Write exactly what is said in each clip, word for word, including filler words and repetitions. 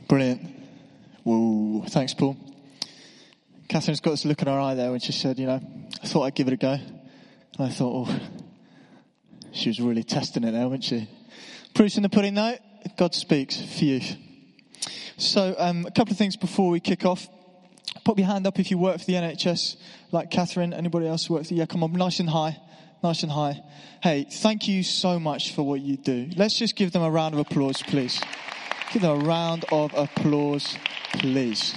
Brilliant. Whoa, thanks, Paul. Catherine's got this look in her eye there when she said, you know, I thought I'd give it a go. And I thought, oh, she was really testing it there, wasn't she? Proof's in the pudding, though. God speaks for you. So, um, a couple of things before we kick off. Pop your hand up if you work for the N H S, like Catherine. Anybody else work for the... Yeah, come on, nice and high. Nice and high. Hey, thank you so much for what you do. Let's just give them a round of applause, please. Give them a round of applause, please.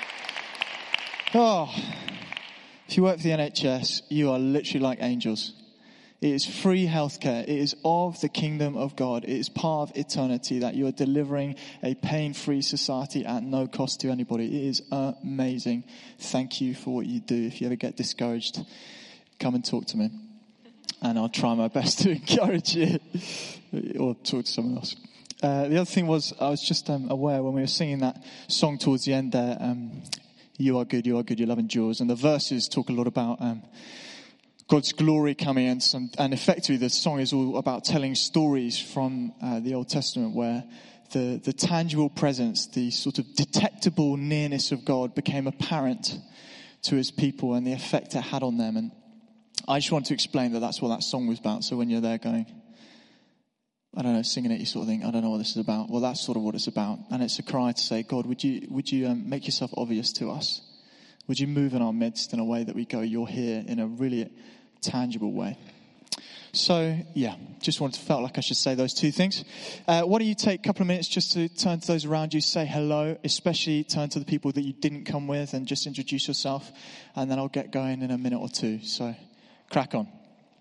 Oh, if you work for the N H S, you are literally like angels. It is free healthcare. It is of the kingdom of God. It is part of eternity that you are delivering a pain-free society at no cost to anybody. It is amazing. Thank you for what you do. If you ever get discouraged, come and talk to me. And I'll try my best to encourage you. Or talk to someone else. Uh, the other thing was, I was just um, aware when we were singing that song towards the end there, um, you are good, you are good, your love endures. And the verses talk a lot about um, God's glory coming in. Some, and effectively the song is all about telling stories from uh, the Old Testament where the, the tangible presence, the sort of detectable nearness of God became apparent to his people and the effect it had on them. And I just want to explain that that's what that song was about. So when you're there going, I don't know, singing it, you sort of think, I don't know what this is about. Well, that's sort of what it's about. And it's a cry to say, God, would you would you um, make yourself obvious to us? Would you move in our midst in a way that we go, you're here in a really tangible way? So, yeah, just wanted to felt like I should say those two things. Uh, why don't you take a couple of minutes just to turn to those around you, say hello, especially turn to the people that you didn't come with and just introduce yourself. And then I'll get going in a minute or two. So, crack on.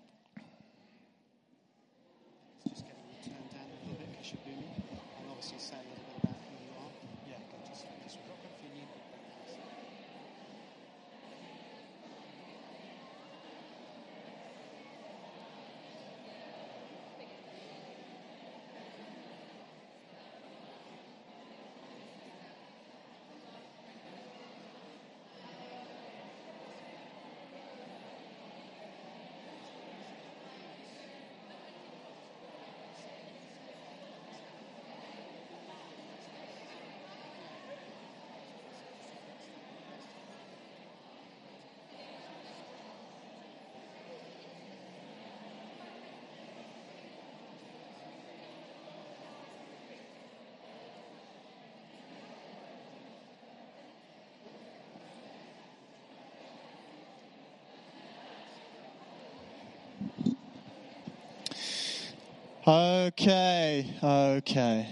Okay, okay.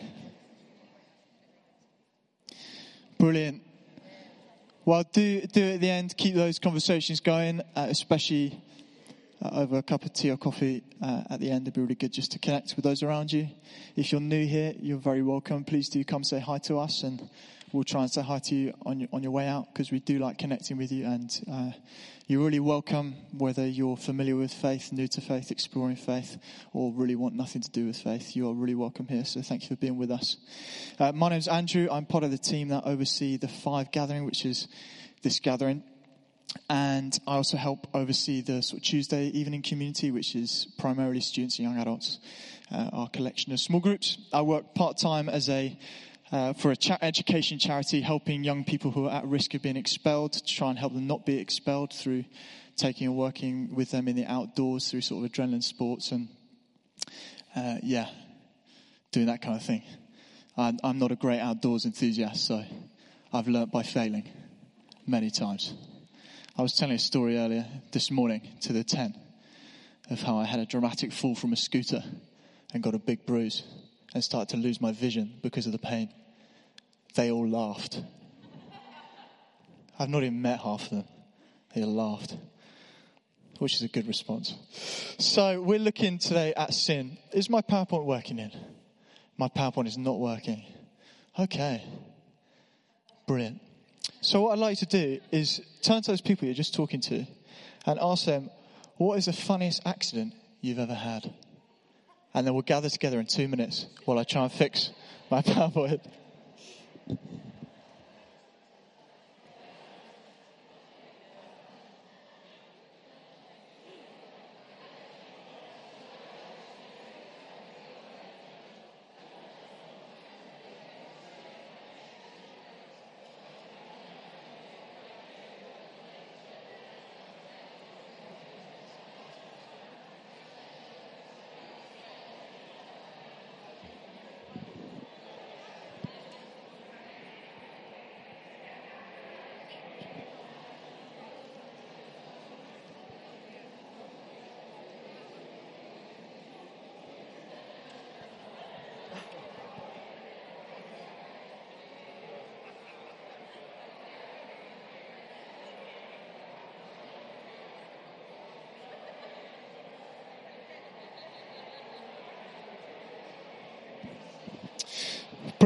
Brilliant. Well, do do at the end, keep those conversations going, uh, especially uh, over a cup of tea or coffee uh, at the end. It'd be really good just to connect with those around you. If you're new here, you're very welcome. Please do come say hi to us, and we'll try and say hi to you on your, on your way out, because we do like connecting with you. And uh, you're really welcome, whether you're familiar with faith, new to faith, exploring faith, or really want nothing to do with faith. You are really welcome here. So thank you for being with us. Uh, my name's Andrew. I'm part of the team that oversee the Five Gathering, which is this gathering. And I also help oversee the sort of Tuesday evening community, which is primarily students and young adults, uh, our collection of small groups. I work part-time as a Uh, for a cha- education charity, helping young people who are at risk of being expelled to try and help them not be expelled through taking and working with them in the outdoors through sort of adrenaline sports and, uh, yeah, doing that kind of thing. I'm, I'm not a great outdoors enthusiast, so I've learnt by failing many times. I was telling a story earlier this morning to the tent of how I had a dramatic fall from a scooter and got a big bruise and started to lose my vision because of the pain. They all laughed. I've not even met half of them. They all laughed, which is a good response. So we're looking today at sin. Is my PowerPoint working in? My PowerPoint is not working. Okay. Brilliant. So what I'd like to do is turn to those people you're just talking to and ask them, what is the funniest accident you've ever had? And then we'll gather together in two minutes while I try and fix my PowerPoint.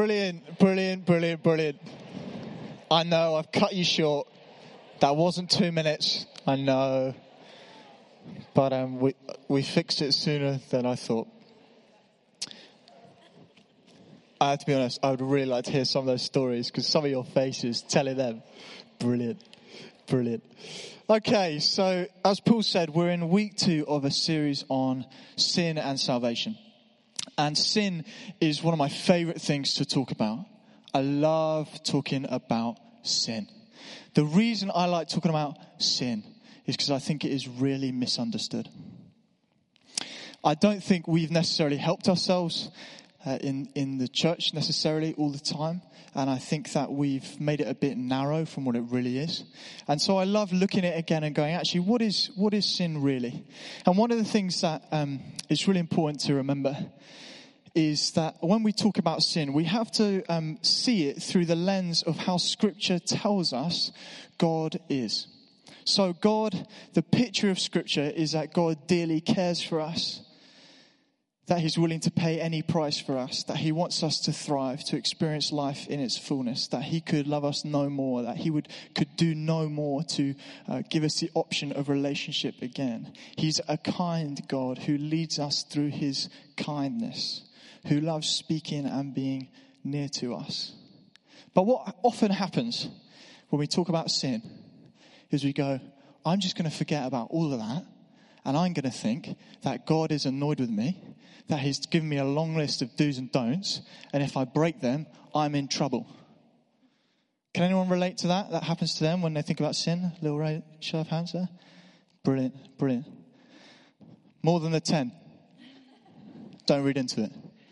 Brilliant, brilliant, brilliant, brilliant. I know, I've cut you short. That wasn't two minutes. I know. But um, we we fixed it sooner than I thought. I have to be honest, I would really like to hear some of those stories because some of your faces telling them. Brilliant, brilliant. Okay, so as Paul said, we're in week two of a series on sin and salvation. And sin is one of my favorite things to talk about. I love talking about sin. The reason I like talking about sin is because I think it is really misunderstood. I don't think we've necessarily helped ourselves uh, in, in the church necessarily all the time. And I think that we've made it a bit narrow from what it really is. And so I love looking at it again and going, actually, what is what is sin really? And one of the things that um, is really important to remember is that when we talk about sin, we have to um, see it through the lens of how Scripture tells us God is. So God, the picture of Scripture is that God dearly cares for us, that he's willing to pay any price for us, that he wants us to thrive, to experience life in its fullness, that he could love us no more, that he would could do no more to uh, give us the option of relationship again. He's a kind God who leads us through his kindness, who loves speaking and being near to us. But what often happens when we talk about sin is we go, I'm just going to forget about all of that, and I'm going to think that God is annoyed with me, that he's given me a long list of do's and don'ts, and if I break them, I'm in trouble. Can anyone relate to that? That happens to them when they think about sin? Little right, show of hands there. Brilliant, brilliant. More than the ten. Don't read into it.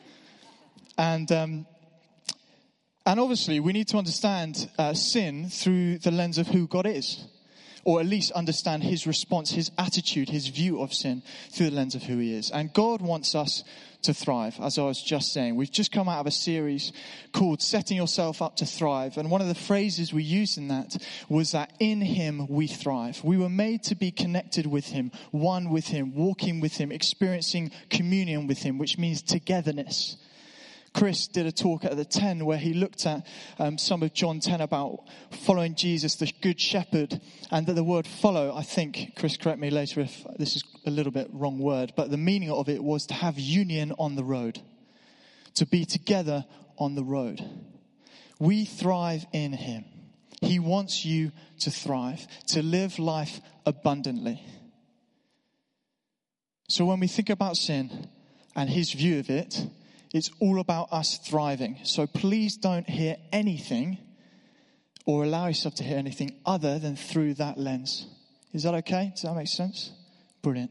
And um, and obviously we need to understand uh, sin through the lens of who God is. Or at least understand his response, his attitude, his view of sin through the lens of who he is. And God wants us to thrive, as I was just saying. We've just come out of a series called Setting Yourself Up to Thrive. And one of the phrases we used in that was that in him we thrive. We were made to be connected with him, one with him, walking with him, experiencing communion with him, which means togetherness. Chris did a talk at the ten where he looked at um, some of John ten about following Jesus, the good shepherd, and that the word follow, I think, Chris, correct me later if this is a little bit wrong word, but the meaning of it was to have union on the road, to be together on the road. We thrive in him. He wants you to thrive, to live life abundantly. So when we think about sin and his view of it, it's all about us thriving. So please don't hear anything or allow yourself to hear anything other than through that lens. Is that okay? Does that make sense? Brilliant.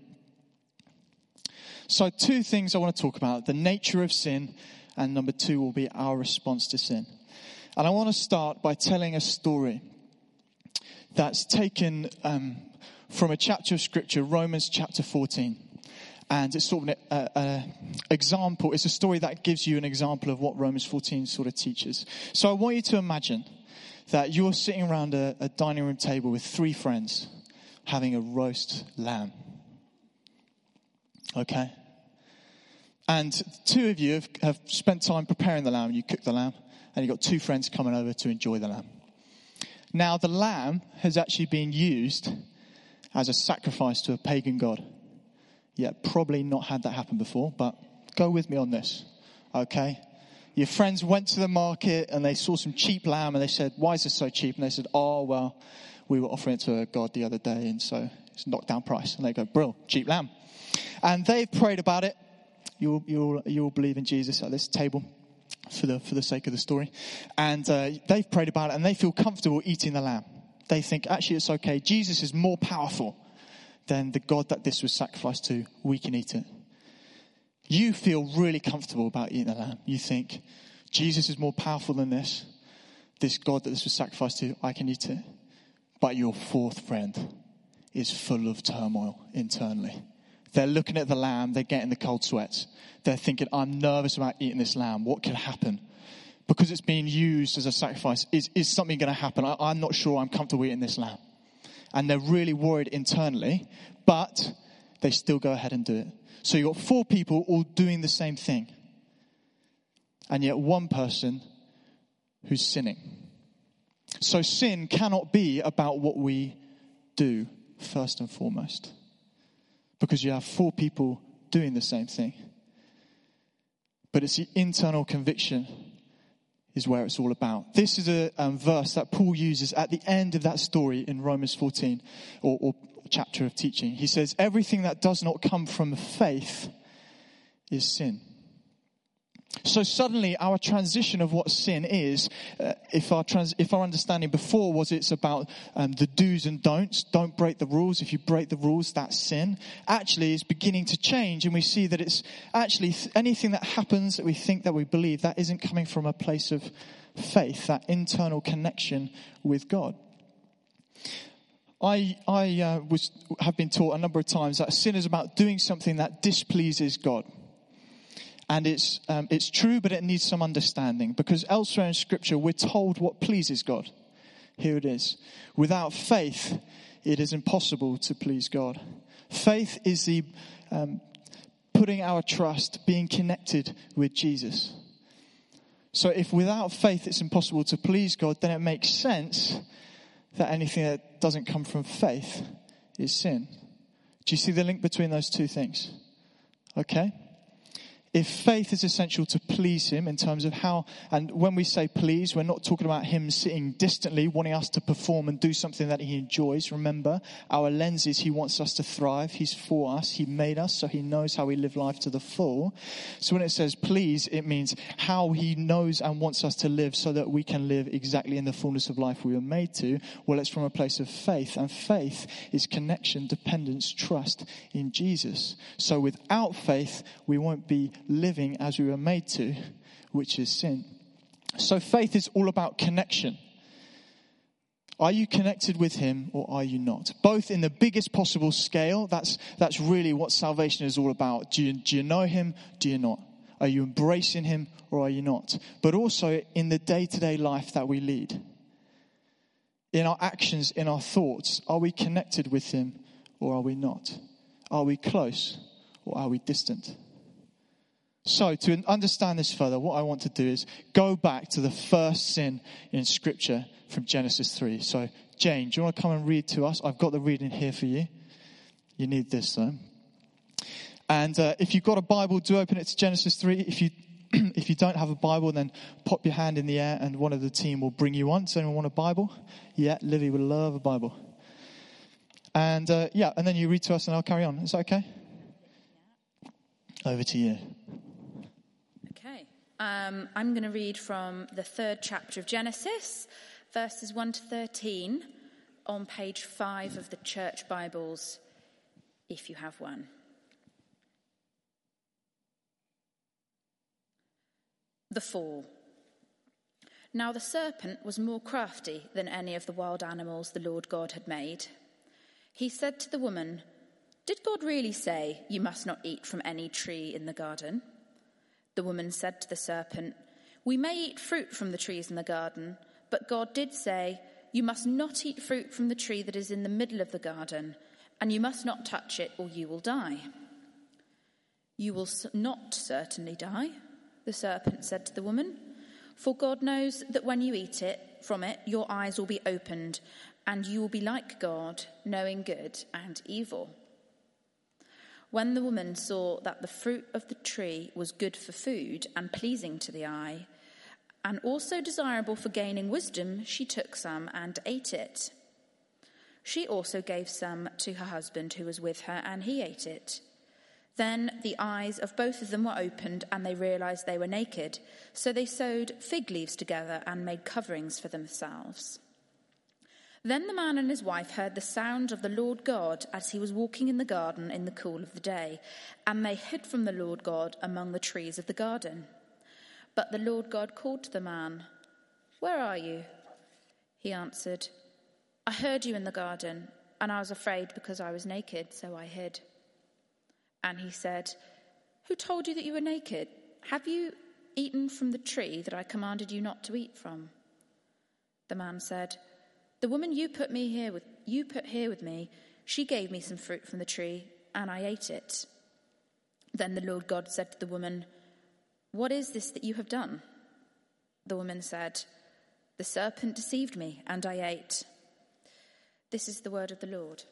So two things I want to talk about. The nature of sin, and number two will be our response to sin. And I want to start by telling a story that's taken um, from a chapter of Scripture, Romans chapter fourteen. And it's sort of an uh, uh, example. It's a story that gives you an example of what Romans fourteen sort of teaches. So I want you to imagine that you're sitting around a, a dining room table with three friends having a roast lamb. Okay? And two of you have, have spent time preparing the lamb. You cook the lamb. And you've got two friends coming over to enjoy the lamb. Now, the lamb has actually been used as a sacrifice to a pagan god. Yeah, probably not had that happen before, but go with me on this, okay? Your friends went to the market and they saw some cheap lamb and they said, why is this so cheap? And they said, oh, well, we were offering it to a god the other day and so it's a knockdown price. And they go, brill, cheap lamb. And they've prayed about it. You'll, you'll, you'll believe in Jesus at this table for the, for the sake of the story. And uh, they've prayed about it and they feel comfortable eating the lamb. They think, actually, it's okay. Jesus is more powerful than the God that this was sacrificed to. We can eat it. You feel really comfortable about eating the lamb. You think, Jesus is more powerful than this. This God that this was sacrificed to, I can eat it. But your fourth friend is full of turmoil internally. They're looking at the lamb. They're getting the cold sweats. They're thinking, I'm nervous about eating this lamb. What could happen? Because it's being used as a sacrifice. Is, is something going to happen? I, I'm not sure I'm comfortable eating this lamb. And they're really worried internally, but they still go ahead and do it. So you've got four people all doing the same thing. And yet one person who's sinning. So sin cannot be about what we do, first and foremost. Because you have four people doing the same thing. But it's the internal conviction is where it's all about. This is a um, verse that Paul uses at the end of that story in Romans fourteen, or, or chapter of teaching. He says, everything that does not come from faith is sin. So suddenly our transition of what sin is, uh, if our trans- if our understanding before was it's about um, the do's and don'ts, don't break the rules. If you break the rules, that's sin. Actually, it's beginning to change, and we see that it's actually th- anything that happens that we think that we believe, that isn't coming from a place of faith, that internal connection with God. I I uh, was have been taught a number of times that sin is about doing something that displeases God. And it's um, it's true, but it needs some understanding. Because elsewhere in Scripture, we're told what pleases God. Here it is. Without faith, it is impossible to please God. Faith is the um, putting our trust, being connected with Jesus. So if without faith it's impossible to please God, then it makes sense that anything that doesn't come from faith is sin. Do you see the link between those two things? Okay? If faith is essential to please him in terms of how, and when we say please, we're not talking about him sitting distantly, wanting us to perform and do something that he enjoys. Remember, our lens is he wants us to thrive. He's for us. He made us, so he knows how we live life to the full. So when it says please, it means how he knows and wants us to live so that we can live exactly in the fullness of life we were made to. Well, it's from a place of faith, and faith is connection, dependence, trust in Jesus. So without faith, we won't be living as we were made to, which is sin. So faith is all about connection. Are you connected with him or are you not? Both in the biggest possible scale. That's that's really what salvation is all about. Do you, do you know him? Do you not? Are you embracing him or are you not? But also in the day-to-day life that we lead. In our actions, in our thoughts, are we connected with him or are we not? Are we close or are we distant? So, to understand this further, what I want to do is go back to the first sin in Scripture from Genesis three. So, Jane, do you want to come and read to us? I've got the reading here for you. You need this, though. And uh, if you've got a Bible, do open it to Genesis three. If you if you don't have a Bible, then pop your hand in the air and one of the team will bring you one. Does anyone want a Bible? Yeah, Livy would love a Bible. And, uh, yeah, and then you read to us and I'll carry on. Is that okay? Over to you. Um, I'm going to read from the third chapter of Genesis, verses one to thirteen, on page five of the Church Bibles, if you have one. The fall. Now the serpent was more crafty than any of the wild animals the Lord God had made. He said to the woman, "Did God really say, 'You must not eat from any tree in the garden'?" The woman said to the serpent, "We may eat fruit from the trees in the garden, but God did say, 'You must not eat fruit from the tree that is in the middle of the garden, and you must not touch it or you will die.'" "You will not certainly die," the serpent said to the woman, "for God knows that when you eat it from it, your eyes will be opened, and you will be like God, knowing good and evil." When the woman saw that the fruit of the tree was good for food and pleasing to the eye, and also desirable for gaining wisdom, she took some and ate it. She also gave some to her husband who was with her, and he ate it. Then the eyes of both of them were opened, and they realized they were naked. So they sewed fig leaves together and made coverings for themselves. Then the man and his wife heard the sound of the Lord God as he was walking in the garden in the cool of the day, and they hid from the Lord God among the trees of the garden. But the Lord God called to the man, "Where are you?" He answered, "I heard you in the garden, and I was afraid because I was naked, so I hid." And he said, "Who told you that you were naked? Have you eaten from the tree that I commanded you not to eat from?" The man said, "The woman you put me here with you put here with me, she gave me some fruit from the tree, and I ate it." Then the Lord God said to the woman, "What is this that you have done?" The woman said, The serpent deceived me, and I ate. This is the word of the Lord.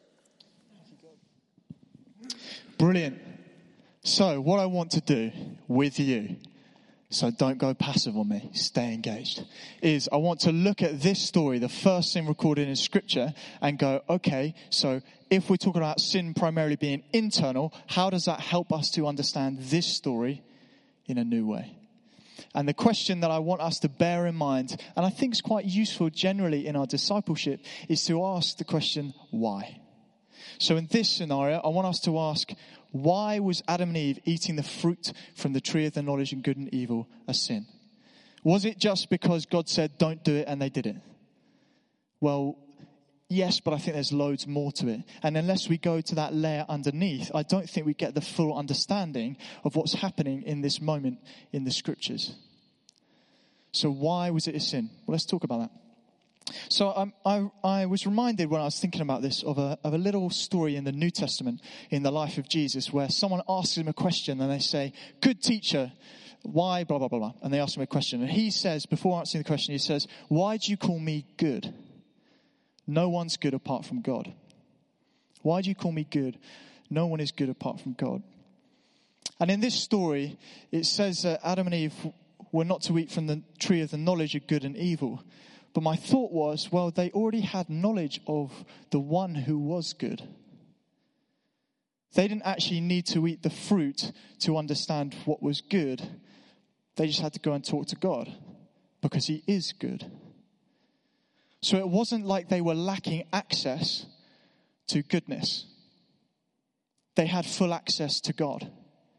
Brilliant. So what I want to do with you, so don't go passive on me, stay engaged, is I want to look at this story, the first sin recorded in Scripture, and go, okay, so if we're talking about sin primarily being internal, how does that help us to understand this story in a new way? And the question that I want us to bear in mind, and I think is quite useful generally in our discipleship, is to ask the question, why? So in this scenario, I want us to ask, why was Adam and Eve eating the fruit from the tree of the knowledge of good and evil a sin? Was it just because God said, don't do it, and they did it? Well, yes, but I think there's loads more to it. And unless we go to that layer underneath, I don't think we get the full understanding of what's happening in this moment in the Scriptures. So why was it a sin? Well, let's talk about that. So um, I, I was reminded when I was thinking about this of a, of a little story in the New Testament in the life of Jesus where someone asks him a question and they say, good teacher, why blah, blah, blah, blah. And they ask him a question. And he says, before answering the question, he says, why do you call me good? No one's good apart from God. Why do you call me good? No one is good apart from God. And in this story, it says that Adam and Eve were not to eat from the tree of the knowledge of good and evil. But my thought was, well, they already had knowledge of the one who was good. They didn't actually need to eat the fruit to understand what was good. They just had to go and talk to God because he is good. So it wasn't like they were lacking access to goodness. They had full access to God.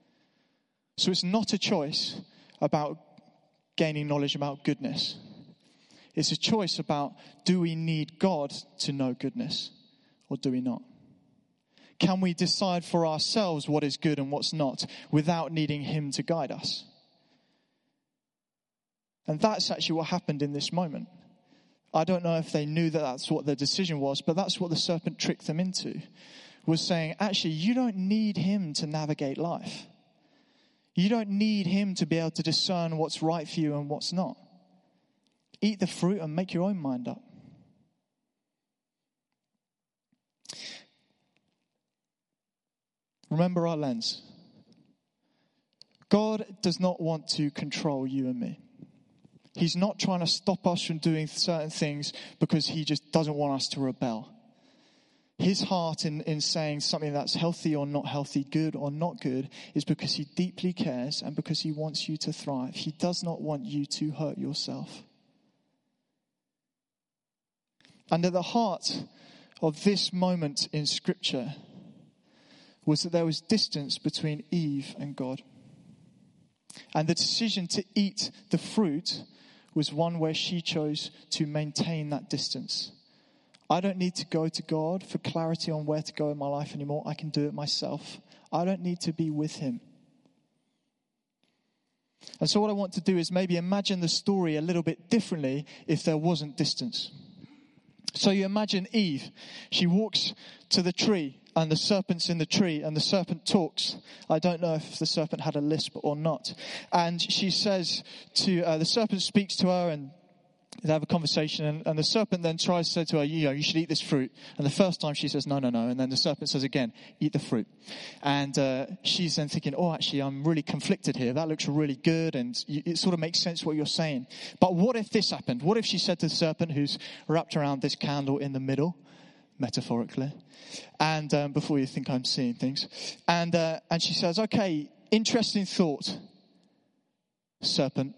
So it's not a choice about gaining knowledge about goodness. It's a choice about, do we need God to know goodness or do we not? Can we decide for ourselves what is good and what's not without needing him to guide us? And that's actually what happened in this moment. I don't know if they knew that that's what their decision was, but that's what the serpent tricked them into, was saying, actually, you don't need him to navigate life. You don't need him to be able to discern what's right for you and what's not. Eat the fruit and make your own mind up. Remember our lens. God does not want to control you and me. He's not trying to stop us from doing certain things because he just doesn't want us to rebel. His heart in, in saying something that's healthy or not healthy, good or not good, is because he deeply cares and because he wants you to thrive. He does not want you to hurt yourself. And at the heart of this moment in Scripture was that there was distance between Eve and God. And the decision to eat the fruit was one where she chose to maintain that distance. I don't need to go to God for clarity on where to go in my life anymore. I can do it myself. I don't need to be with him. And so what I want to do is maybe imagine the story a little bit differently if there wasn't distance. So you imagine Eve, she walks to the tree and the serpent's in the tree and the serpent talks. I don't know if the serpent had a lisp or not. And she says to, uh, the serpent speaks to her and they have a conversation, and, and the serpent then tries to say to her, you know, you should eat this fruit. And the first time she says, no, no, no. And then the serpent says again, eat the fruit. And uh, she's then thinking, oh, actually, I'm really conflicted here. That looks really good. And you, it sort of makes sense what you're saying. But what if this happened? What if she said to the serpent who's wrapped around this candle in the middle, metaphorically, and um, before you think I'm seeing things, and uh, and she says, okay, interesting thought, serpent.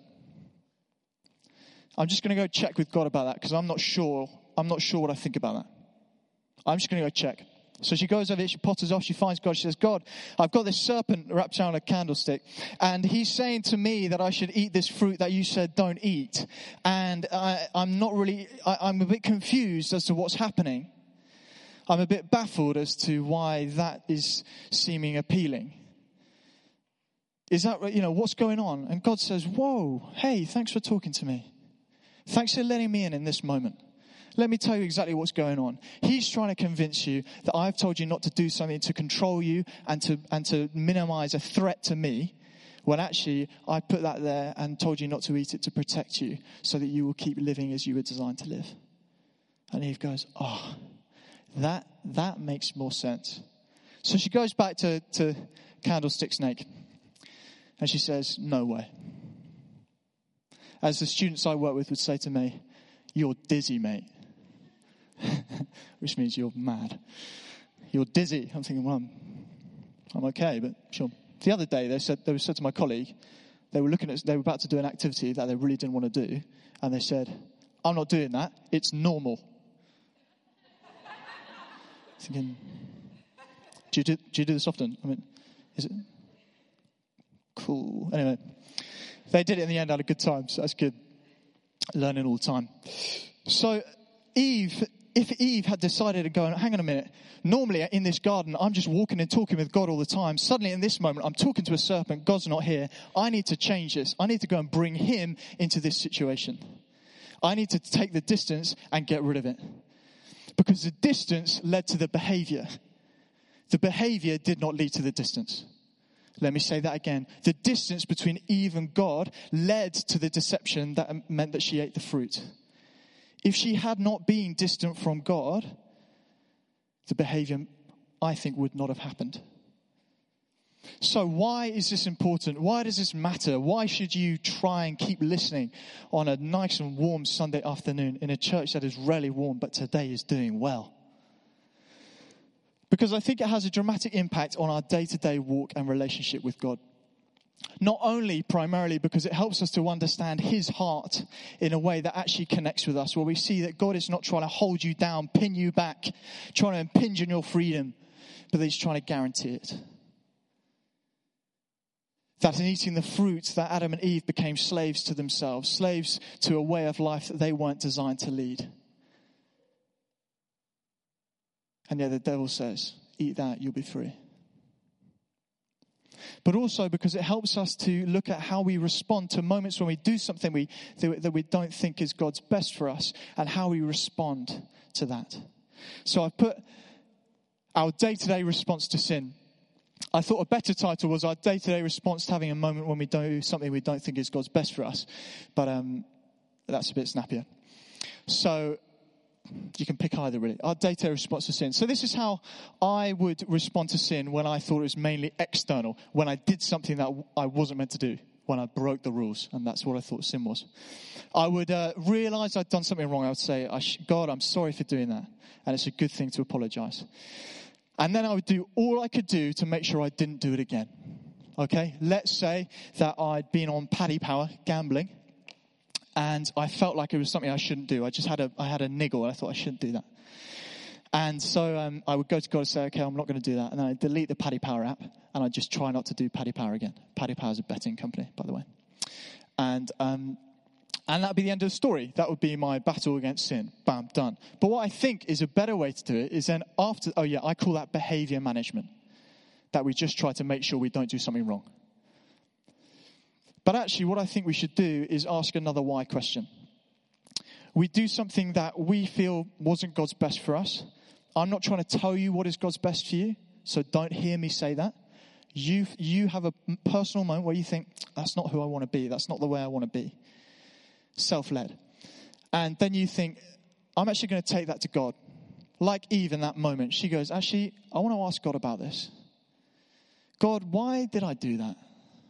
I'm just going to go check with God about that because I'm not sure. I'm not sure what I think about that. I'm just going to go check. So she goes over here, she potters off, she finds God. She says, God, I've got this serpent wrapped around a candlestick. And he's saying to me that I should eat this fruit that you said don't eat. And I, I'm not really, I, I'm a bit confused as to what's happening. I'm a bit baffled as to why that is seeming appealing. Is that, you know, what's going on? And God says, whoa, hey, thanks for talking to me. Thanks for letting me in in this moment. Let me tell you exactly what's going on. He's trying to convince you that I've told you not to do something to control you and to and to minimize a threat to me. When actually I put that there and told you not to eat it to protect you so that you will keep living as you were designed to live. And Eve goes, oh, that that makes more sense. So she goes back to, to Candlestick Snake and she says, no way. As the students I work with would say to me, you're dizzy, mate. Which means you're mad. You're dizzy. I'm thinking, well, I'm, I'm okay, but sure. The other day, they said they said to my colleague, they were looking at, they were about to do an activity that they really didn't want to do, and they said, I'm not doing that. It's normal. Thinking, do you do, do you do this often? I mean, is it cool? Anyway, they did it in the end. Had a good time, so that's good. Learning all the time. So Eve, if Eve had decided to go and hang on a minute, normally in this garden, I'm just walking and talking with God all the time. Suddenly in this moment, I'm talking to a serpent. God's not here. I need to change this. I need to go and bring him into this situation. I need to take the distance and get rid of it. Because the distance led to the behavior. The behavior did not lead to the distance. Let me say that again. The distance between Eve and God led to the deception that meant that she ate the fruit. If she had not been distant from God, the behavior, I think, would not have happened. So why is this important? Why does this matter? Why should you try and keep listening on a nice and warm Sunday afternoon in a church that is rarely warm, but today is doing well? Because I think it has a dramatic impact on our day-to-day walk and relationship with God. Not only primarily because it helps us to understand his heart in a way that actually connects with us, where we see that God is not trying to hold you down, pin you back, trying to impinge on your freedom, but that he's trying to guarantee it. That in eating the fruit, that Adam and Eve became slaves to themselves, slaves to a way of life that they weren't designed to lead. And yet the devil says, eat that, you'll be free. But also because it helps us to look at how we respond to moments when we do something we, that we don't think is God's best for us, and how we respond to that. So I've put our day-to-day response to sin. I thought a better title was our day-to-day response to having a moment when we do something we don't think is God's best for us. But um, that's a bit snappier. So you can pick either, really. Our day-to-day response to sin. So this is how I would respond to sin when I thought it was mainly external, when I did something that I wasn't meant to do, when I broke the rules, and that's what I thought sin was. I would uh, realize I'd done something wrong. I would say, I sh- God, I'm sorry for doing that, and it's a good thing to apologize. And then I would do all I could do to make sure I didn't do it again. Okay? Let's say that I'd been on Paddy Power, gambling, and I felt like it was something I shouldn't do. I just had a, I had a niggle, and I thought I shouldn't do that. And so um, I would go to God and say, okay, I'm not going to do that. And then I'd delete the Paddy Power app, and I'd just try not to do Paddy Power again. Paddy Power is a betting company, by the way. And um, and that would be the end of the story. That would be my battle against sin. Bam, done. But what I think is a better way to do it is then after, oh yeah, I call that behavior management. That we just try to make sure we don't do something wrong. But actually, what I think we should do is ask another why question. We do something that we feel wasn't God's best for us. I'm not trying to tell you what is God's best for you, so don't hear me say that. You, you have a personal moment where you think, that's not who I want to be. That's not the way I want to be. Self-led. And then you think, I'm actually going to take that to God. Like Eve in that moment, she goes, actually, I want to ask God about this. God, why did I do that?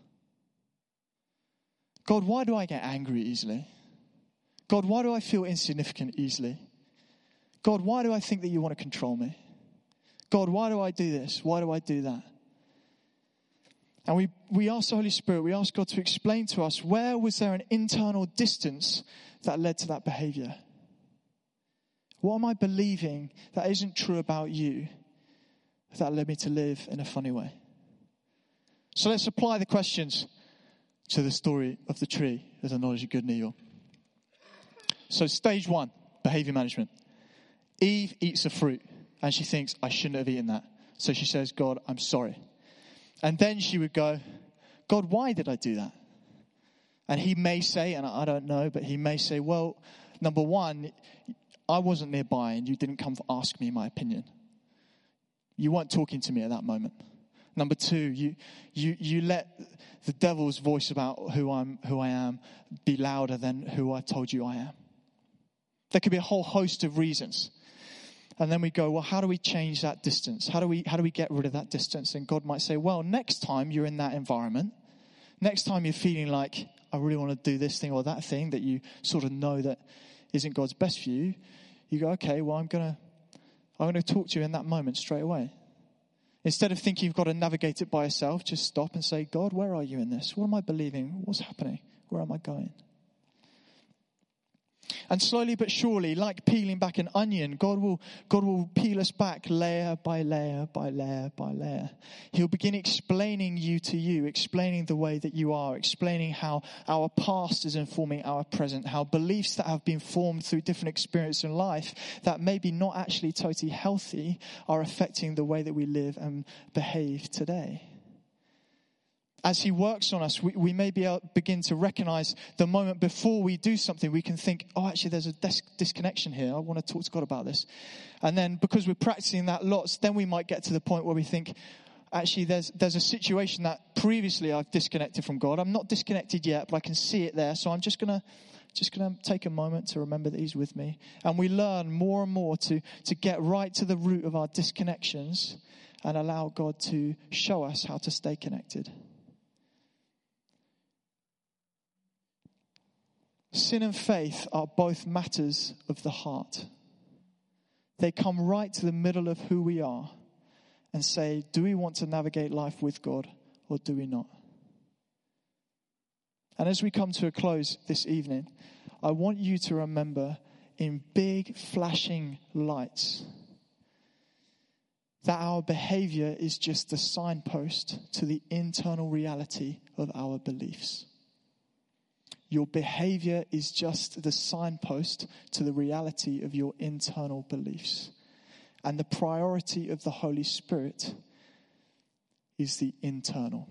God, why do I get angry easily? God, why do I feel insignificant easily? God, why do I think that you want to control me? God, why do I do this? Why do I do that? And we, we ask the Holy Spirit, we ask God to explain to us, where was there an internal distance that led to that behavior? What am I believing that isn't true about you that led me to live in a funny way? So let's apply the questions to the story of the tree of the knowledge of good and evil. So stage one, behavior management. Eve eats the fruit and she thinks, I shouldn't have eaten that. So she says, God, I'm sorry. And then she would go, God, why did I do that? And he may say, and I don't know, but he may say, well, number one, I wasn't nearby and you didn't come to ask me my opinion. You weren't talking to me at that moment. Number two, you you you let the devil's voice about who I'm who I am be louder than who I've told you I am. There could be a whole host of reasons. And then we go, well, how do we change that distance? How do we how do we get rid of that distance? And God might say, well, next time you're in that environment, next time you're feeling like I really want to do this thing or that thing that you sort of know that isn't God's best for you, you go, okay, well, I'm gonna I'm gonna talk to you in that moment straight away. Instead of thinking you've got to navigate it by yourself, just stop and say, God, where are you in this? What am I believing? What's happening? Where am I going? And slowly but surely, like peeling back an onion, God will God will peel us back layer by layer by layer by layer. He'll begin explaining you to you, explaining the way that you are, explaining how our past is informing our present, how beliefs that have been formed through different experiences in life that maybe not actually totally healthy are affecting the way that we live and behave today. As he works on us, we, we may be able to begin to recognize the moment before we do something, we can think, oh, actually, there's a dis- disconnection here. I want to talk to God about this. And then because we're practicing that lots, then we might get to the point where we think, actually, there's there's a situation that previously I've disconnected from God. I'm not disconnected yet, but I can see it there. So I'm just going to just going to take a moment to remember that he's with me. And we learn more and more to, to get right to the root of our disconnections and allow God to show us how to stay connected. Sin and faith are both matters of the heart. They come right to the middle of who we are and say, do we want to navigate life with God or do we not? And as we come to a close this evening, I want you to remember in big flashing lights that our behavior is just the signpost to the internal reality of our beliefs. Your behavior is just the signpost to the reality of your internal beliefs. And the priority of the Holy Spirit is the internal.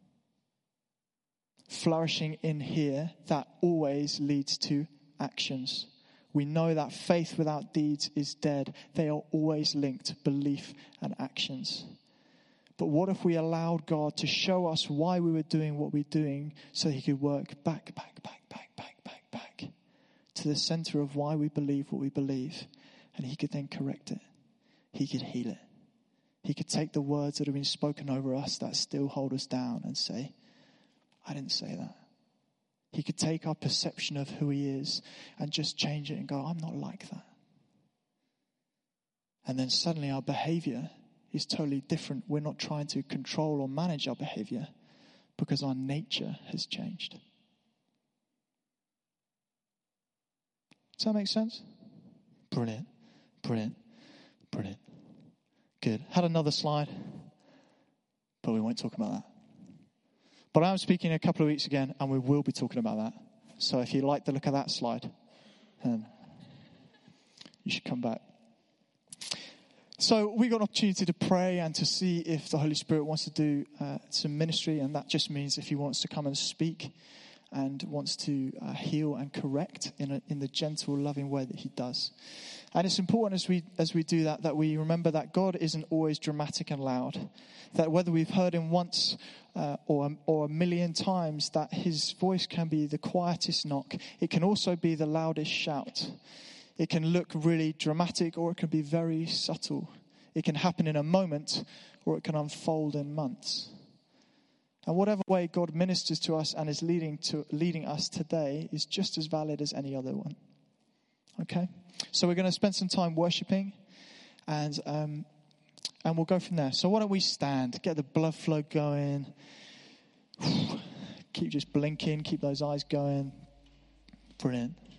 Flourishing in here, that always leads to actions. We know that faith without deeds is dead. They are always linked, belief and actions. But what if we allowed God to show us why we were doing what we're doing so he could work back, back, back, back, back, back, back to the center of why we believe what we believe. And he could then correct it. He could heal it. He could take the words that have been spoken over us that still hold us down and say, I didn't say that. He could take our perception of who he is and just change it and go, I'm not like that. And then suddenly our behavior is totally different. We're not trying to control or manage our behavior because our nature has changed. Does that make sense? Brilliant, brilliant, brilliant. Good. Had another slide, but we won't talk about that. But I'm speaking a couple of weeks again, and we will be talking about that. So if you like the look of that slide, then you should come back. So we got an opportunity to pray and to see if the Holy Spirit wants to do uh, some ministry, and that just means if he wants to come and speak and wants to uh, heal and correct in a, in the gentle, loving way that he does. And it's important as we as we do that, that we remember that God isn't always dramatic and loud. That whether we've heard him once uh, or, or a million times, that his voice can be the quietest knock. It can also be the loudest shout. It can look really dramatic or it can be very subtle. It can happen in a moment or it can unfold in months. And whatever way God ministers to us and is leading to leading us today is just as valid as any other one. Okay? So we're going to spend some time worshiping and um, and we'll go from there. So why don't we stand, get the blood flow going. Keep just blinking, keep those eyes going. Brilliant.